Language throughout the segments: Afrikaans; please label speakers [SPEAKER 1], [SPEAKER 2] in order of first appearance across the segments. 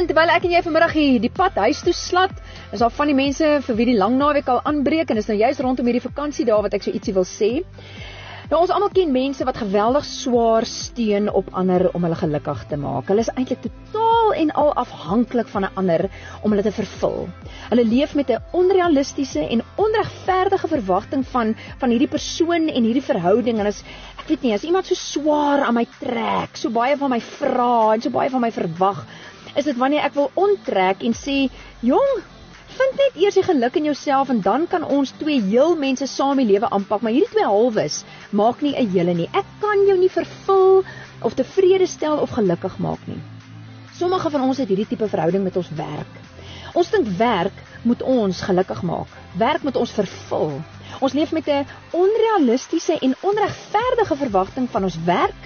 [SPEAKER 1] terwyl ek en jy vanmiddag hier die pad huis toe slat, is daar van die mense vir wie die lang naweek al aanbreek, en is nou juist rondom hierdie vakansiedae wat ek so ietsie wil sê. Nou, ons almal ken mense wat geweldig swaar steun op ander om hulle gelukkig te maak. Hulle is eintlik totaal en al afhanklik van 'n ander om hulle te vervul. Hulle leef met 'n onrealistiese en onregverdige verwagting van hierdie persoon en hierdie verhouding. En as iemand so swaar aan my trek, so baie van my vra en so baie van my verwag, is dit wanneer ek wil onttrek en sê, jong, vind net eers die geluk in jouself en dan kan ons twee heel mense saam die lewe aanpak, maar hierdie twee halwes maak nie 'n hele nie. Ek kan jou nie vervul of tevrede stel of gelukkig maak nie. Sommige van ons het hierdie tipe verhouding met ons werk. Ons dink werk moet ons gelukkig maak. Werk moet ons vervul. Ons leef met 'n onrealistiese en onregverdige verwagting van ons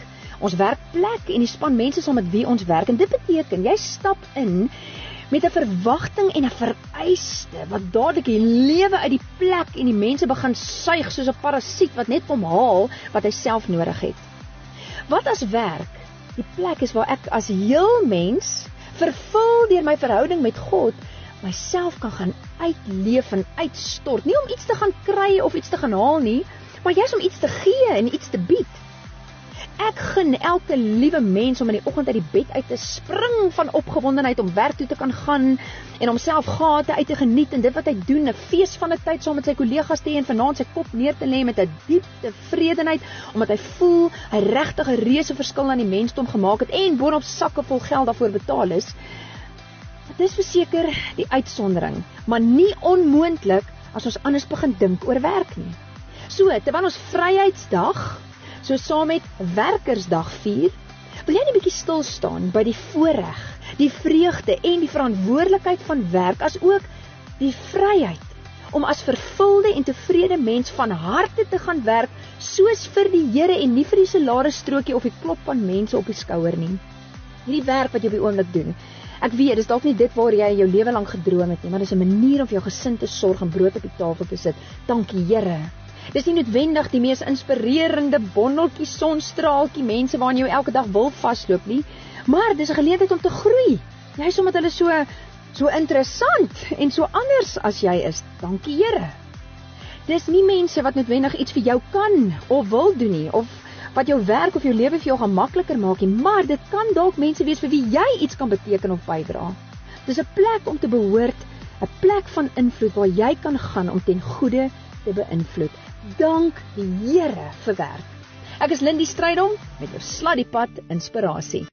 [SPEAKER 1] werkplek en die span mense saam met wie ons werk. En dit beteken, jy stap in met 'n verwagting en 'n vereiste wat dadelik die lewe uit die plek en die mense begin suig soos 'n parasiet wat net kom haal wat hy self nodig het. Wat as werk die plek is waar ek as heel mens, vervul deur my verhouding met God, myself kan gaan uitleef en uitstort, nie om iets te gaan kry of iets te gaan haal nie, maar juist om iets te gee en iets te bied. Ek gun elke liewe mens om in die oggend uit die bed uit te spring van opgewondenheid om werk toe te kan gaan en homself gate uit te geniet en dit wat hy doen, 'n fees van 'n tyd saam met sy kollegas te hê en vanaand sy kop neer te lê met 'n diep tevredenheid omdat hy voel hy regtig 'n reuse verskil aan die mensdom gemaak het en boonop sakke vol geld daarvoor betaal is. Dit is verseker die uitsondering, maar nie onmoontlik as ons anders begin dink oor werk nie. So, terwyl ons Vryheidsdag so saam met Werkersdag vier, wil jy net 'n bietjie stil staan by die voorreg, die vreugde en die verantwoordelikheid van werk, as ook die vryheid om as vervulde en tevrede mens van harte te gaan werk, soos vir die Here en nie vir die salarisstrokie of die klop van mense op die skouer nie. Hierdie werk wat jy op die oomblik doen, ek weet, dis dalk nie dit waar jy jou lewe lank gedroom het nie, maar dis 'n manier om vir jou gesin te sorg en brood op die tafel te sit. Dankie Here. Dis nie noodwendig die mees inspirerende bondeltjie, sonstraaltjie, mense waaraan jy elke dag wil vasloop nie, maar dis 'n geleentheid om te groei. Juist omdat hulle so interessant en so anders as jy is. Dankie Here. Dis nie mense wat noodwendig iets vir jou kan of wil doen nie, of wat jou werk of jou lewe vir jou gaan makliker maak nie, maar dit kan dalk mense wees vir wie jy iets kan beteken of bydra. Dis 'n plek om te behoort, 'n plek van invloed waar jy kan gaan om ten goeie te beïnvloed. Dank die Here vir werk. Ek is Lindy Strydom met jou Slat die Pad inspirasie.